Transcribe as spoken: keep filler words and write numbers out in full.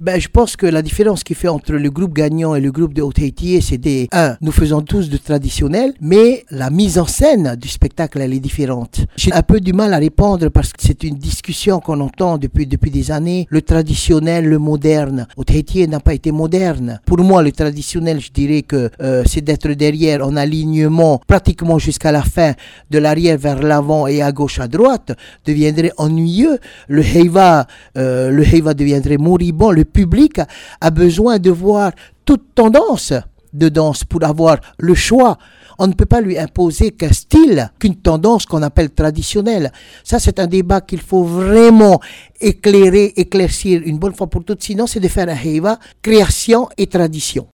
Ben, je pense que la différence qui fait entre le groupe gagnant et le groupe de Haute-Haïti, c'est des, un, nous faisons tous du traditionnel, mais la mise en scène du spectacle, elle est différente. J'ai un peu du mal à répondre parce que c'est une discussion qu'on entend depuis, depuis des années. Le traditionnel, le moderne. Haute-Haïti n'a pas été moderne. Pour moi, le traditionnel, je dirais que euh, c'est d'être derrière en alignement pratiquement jusqu'à la fin, de l'arrière vers l'avant et à gauche à droite, deviendrait ennuyeux. Le heiva, euh, le heiva deviendrait moribond. Le public a, a besoin de voir toute tendance de danse pour avoir le choix. On ne peut pas lui imposer qu'un style, qu'une tendance qu'on appelle traditionnelle. Ça, c'est un débat qu'il faut vraiment éclairer, éclaircir une bonne fois pour toutes. Sinon, c'est de faire un heiva, création et tradition.